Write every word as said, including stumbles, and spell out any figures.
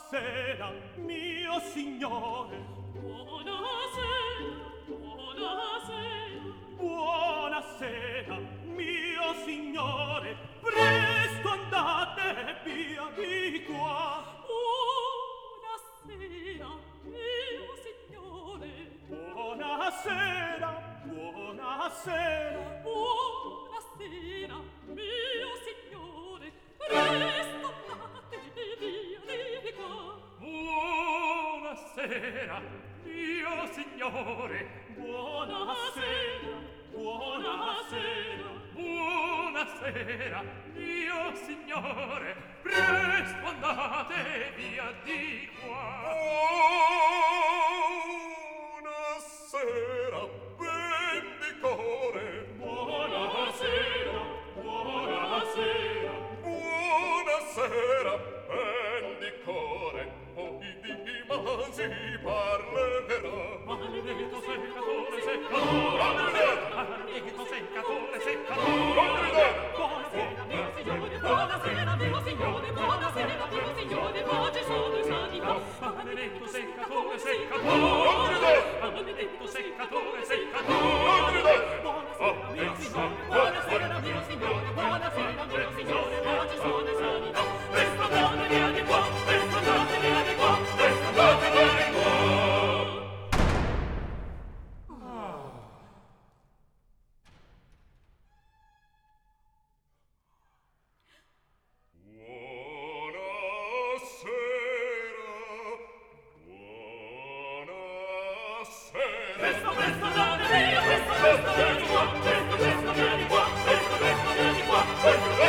Buonasera, mio signore. Buonasera, buonasera. Buonasera, mio signore. Presto andate via di qua. Buonasera, mio signore. Buonasera, buonasera. Buonasera, mio signore. Presto andate via di qua. Buonasera, mio signore. Buonasera, buonasera. Buonasera, mio signore. Presto andate via di qua. Buonasera, bendicore. Buonasera, buonasera. Buonasera, bendicore. Poi di mansi parlerà. Maledetto seccatore, seccatore. Maledetto seccatore, seccatore. Buonasera, mio signore. Buonasera, mio signore. Buonasera, mio signore. Pace sono sanità. Maledetto seccatore, seccatore. Maledetto seccatore, seccatore. Buonasera, mio signore. Buonasera, mio signore. Buonasera, mio signore. Pace sono sanità. Presto andate via di qua. Presto andate via di qua. Presto andate via di qua. Presto, presto andate via. Presto, presto via di qua. Presto, presto via di qua. Presto, presto via di qua. Presto,